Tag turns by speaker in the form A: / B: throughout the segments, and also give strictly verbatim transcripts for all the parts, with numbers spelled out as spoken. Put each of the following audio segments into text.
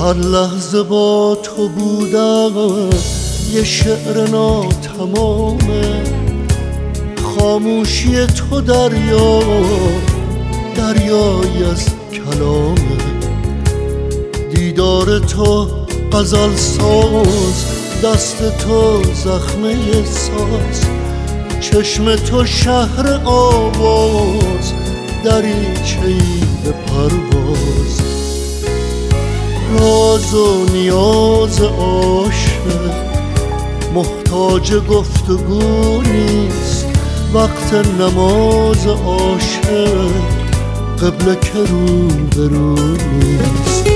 A: هر لحظه با تو بودم یه شعر ناتمامه، خاموشی تو دریا دریایی از کلامه، دیدار تو غزل ساز، دست تو زخمه ساز، چشم تو شهر آواز، دریچه‌ای به پرواز. راز و نیاز عاشق محتاج گفتگو نیست، وقت نماز عاشق قبله که رو به رو نیست.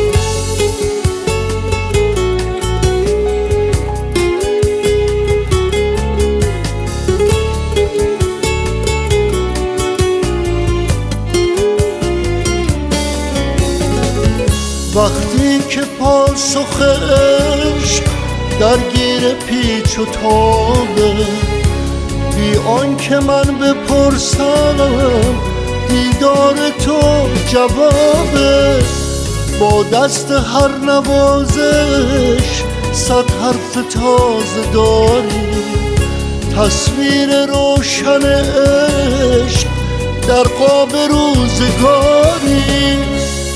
A: وقتی که پاسخ عشق درگیر پیچ و تابه، بی آنکه من بپرسم دیدار تو جوابه، با دست هر نوازش صد حرف تازه داری، تصویر روشن عشق در قاب روزگاری.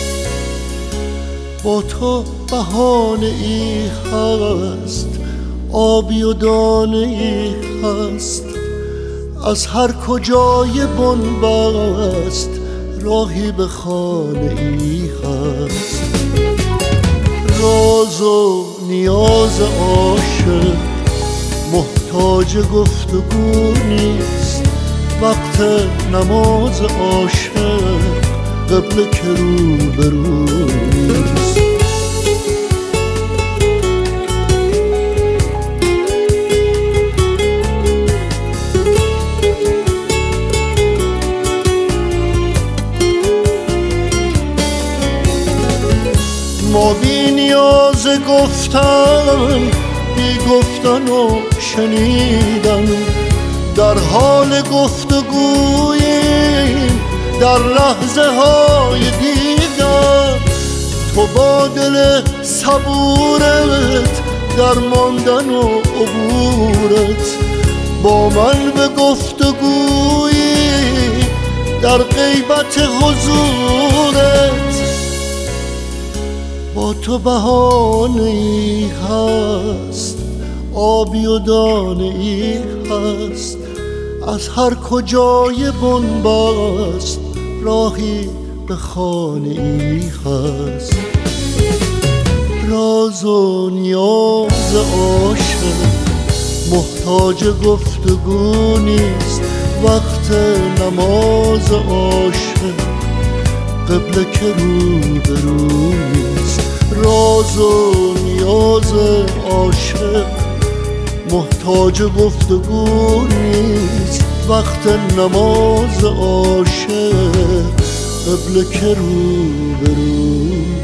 A: با تو بهانه ای هست، آبی و دانه ای هست، از هر کجای بنبست راهی به خانه ای هست. راز و نیاز عاشق محتاج گفتگو نیست، وقت نماز عاشق قبله که رو به رو نیست. ما بی نیاز گفتن بی گفتن و شنیدن، در حال گفتگوییم در لحظه های دیگر. تو با دل صبورت در ماندن و عبورت، با من به گفتگویی در غیبت حضورت. با تو بهانه ای هست، آبی و دانه ای هست، از هر کجای بنبست راهی به خانه ای هست. راز و نیاز عاشق محتاج گفتگو نیست، وقت نماز عاشق قبله که رو به رو نیست. راز و نیاز عاشق محتاج گفتگو نیست، وقت نماز عاشق قبله که رو به رو